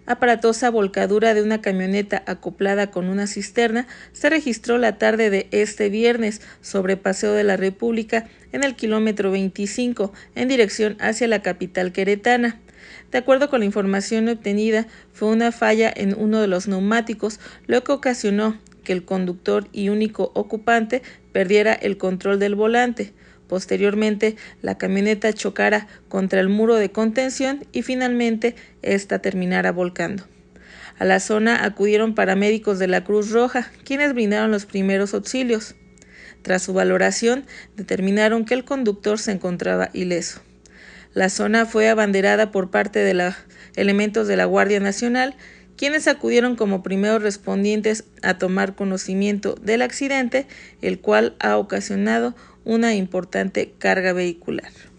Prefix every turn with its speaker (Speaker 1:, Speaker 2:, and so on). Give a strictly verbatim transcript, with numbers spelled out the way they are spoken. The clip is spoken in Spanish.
Speaker 1: aparatosa volcadura de una camioneta acoplada con una cisterna se registró la tarde de este viernes sobre Paseo de la República en el kilómetro veinticinco en dirección hacia la capital queretana. De acuerdo con la información obtenida, fue una falla en uno de los neumáticos lo que ocasionó que el conductor y único ocupante perdiera el control del volante. Posteriormente, la camioneta chocara contra el muro de contención y finalmente ésta terminara volcando. A la zona acudieron paramédicos de la Cruz Roja, quienes brindaron los primeros auxilios. Tras su valoración, determinaron que el conductor se encontraba ileso. La zona fue abanderada por parte de los elementos de la Guardia Nacional, quienes acudieron como primeros respondientes a tomar conocimiento del accidente, el cual ha ocasionado una importante carga vehicular.